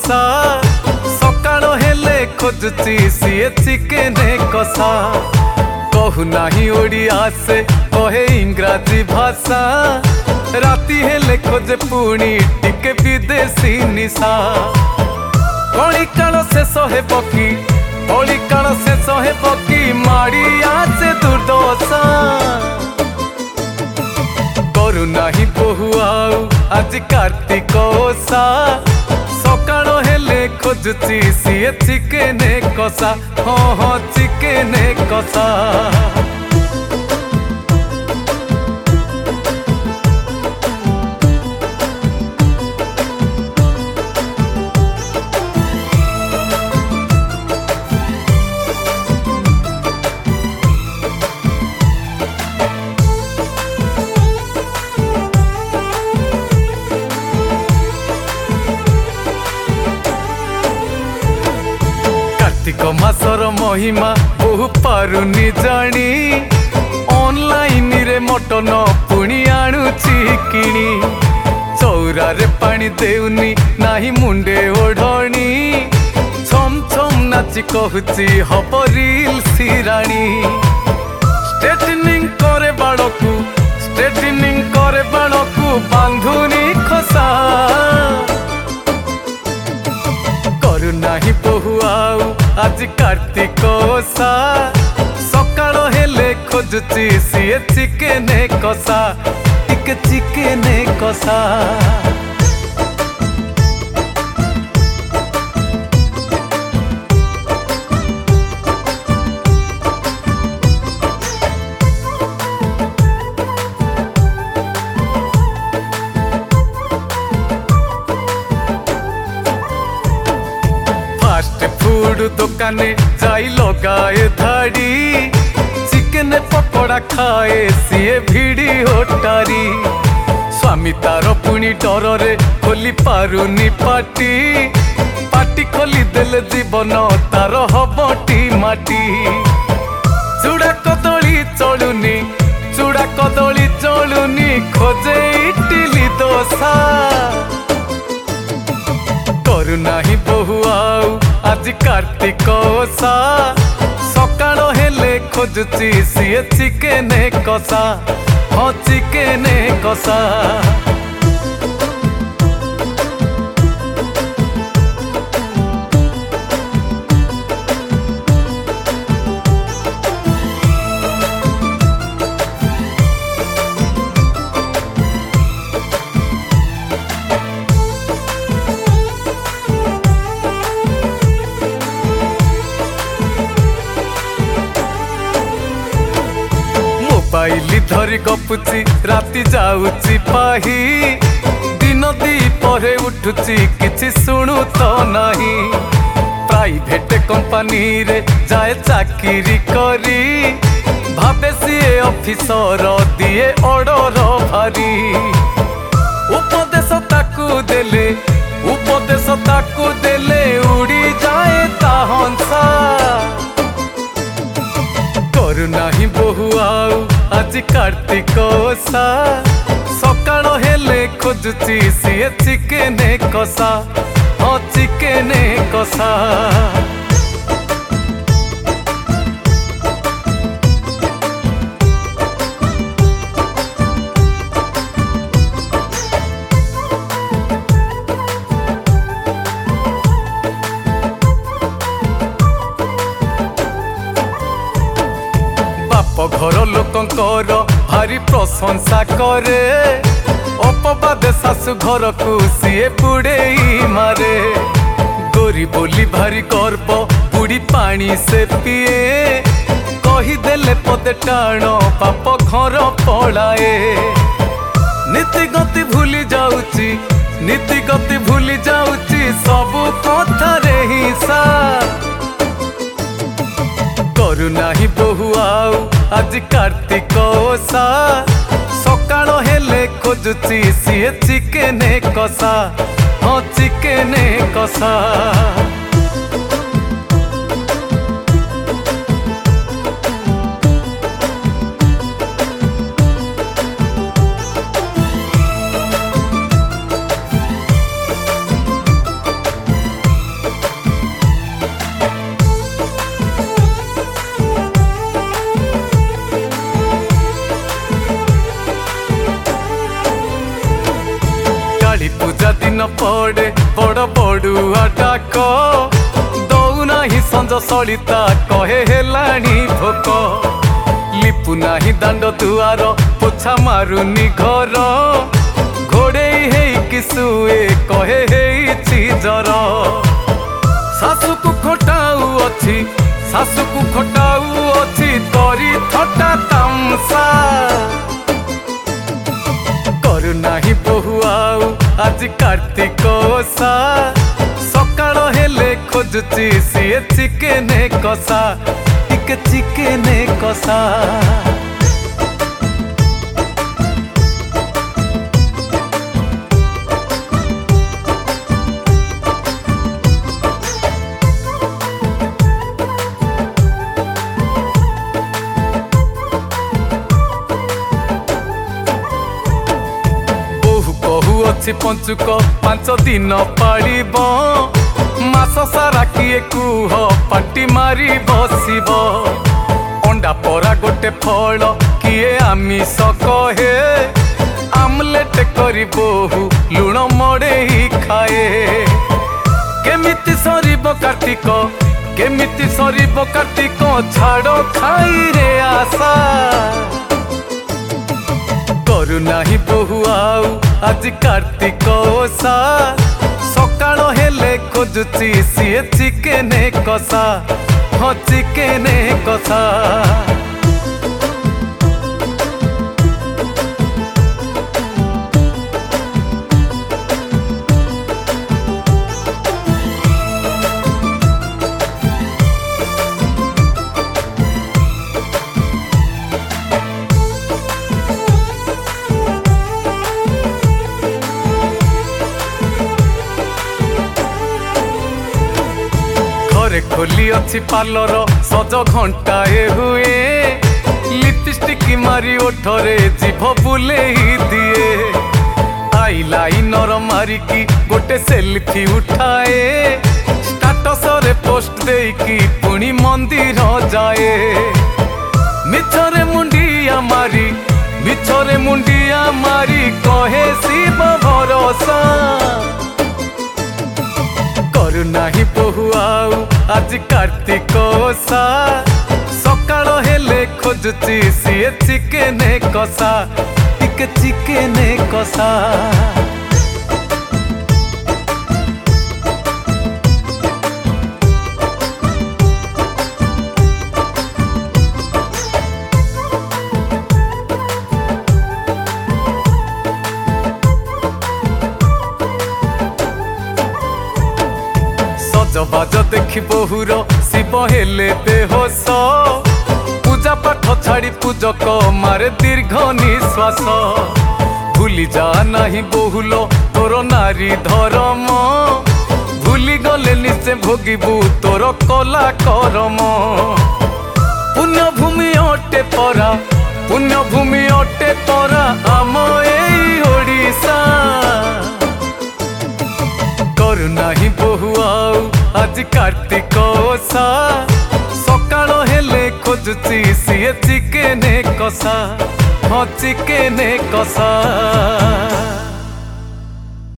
कोसा सकाळ हेले खोजुची सीए चिकेन कषा कहू नाही ओडिया से कहे इंग्राजी भाषा राती हेले खोजे पुणी टिके विदेशी निशा कली काल शेष हे पकी कली काल शेष हे पकी माड़ी आसे दुर्दशा करू नाही बहु आउ आज कार्तिक ओषा सकाळ हेले खोजुची सीए चिकेन कषा हाँ चिकेन कषा कार्तिक मासर महिमा बहु पारुनी जानी ऑनलाइन रे मटन पुणी आणुची किणी चौरा रे पानी देउनी नाही मुंडे ओढ़णी छम छम नाची कहूची हब रील सिराणी स्ट्रेटनिंग करे बाड़कू बांधुनी खसा करू नाही बहु आउ आज कार्तिक ओषा सकाळ हेले खोजुची सीए चिकेन कषा टिके चिकेन कषा फास्ट फूड दुकाने जाई लगाए धाड़ी चिकेन पकोड़ा खाए सीए भिड़ी होटारी स्वामी तार पुणी डर रे खोली पारुनी पाटी खोली देले जीवन तार हबटी माटी चूड़ा कदली चलुनी खोजे इडली डोसा करू नाही बहु आउ आज कार्तिक ओषा सकाळ हेले खोजुची सीए चिकेन कषा हाँ चिकेन कषा मोबाइल धरी गपुची राति जाऊची पाही दिन दी परे उठुची किछि सुनु तो नाही प्राइवेट कंपनी रे जाए चाकरी करी भावे सीए ऑफिसर दिए ऑर्डर भारी उपदेश ताकू देले उड़ी जाए ता हंसा करू नाही बहु आउ आज कार्तिक ओषा सकाळ हेले खोजुची सीए चिकेन कषा हाँ चिकेन कषा घर लोकंकर भारी प्रशंसा करे अपवादे शाशु घर को सीए बुड़े मारे गोरी बोली भारी गर्व बुढ़ी पानी से पिए कहीदेले पदे टाण पाप घर पलाए नीति गति भूली जाउची सबु कथारे हिंसा करू नाही बहु आउ आज कार्तिक ओषा सकाळ हेले खोजुची सीए चिकेन कषा हाँ चिकेन कषा पड़े बड़ बड़ुआ डाक दौना ही संज सलिता कहे हेलाणी भोक लिपु नाही दांड दुआर पोछा मारुनी घर घोड़े हेई शुए कहे हेई जर सासु को खोटाऊ अच्छी सासु को खोटाऊ अच्छी तरी थटा तामसा करू नाही बहु आउ आज कार्तिक ओषा सकाळ हेले खोजुची सीए चिकेन कषा टिके चिकेन कषा अच्छी पंचुक 5 दिन पालिब मास सारा किए कुह पाटी मारी बसिब अंडा परा गोटे फल किए आमिष कहे आमलेट करी बोहू लुण मड़ेई खाए केमिति सरीब कार्तिक केमिति सरीब कार्तिक छाड़ खाई रे आशा करू नाही बहु आउ आज कार्तिक ओषा सकाळ हेले खोजुची सीए चिकेन कषा हाँ चिकेन कषा खोली अच्छी पार्लर सज घंटाए हुए लिपस्टिक मारी ओठरे जीभ बुले दिए आई लाइनर मारिकी गोटे सेल्फी उठाए स्टाटस रे पोस्ट देकी पुणी मंदिर जाए मिछरे मुंडिया मारी कहे शिव भरोसा करू नाही बहु आउ आज कार्तिक ओषा सकाळ हेले खोजुची सीए चिकेन कषा टिके चिकेन कषा बाज देखी बहुर शिव हेले बेहोश पूजा पाठ छाड़ी पूजक मारे दीर्घ निश्वास भूली जा नहीं बहुलो तोर नारी धर्म भूली गले निश्चे भोगिबू तोर कला करम पुण्यभूमि अटे परा आम एई ओडिशा करू नाही बहु आउ आज कार्तिक ओषा सकाळ हेले खोजुची सीए चिकेन कषा हाँ चिकेन कषा।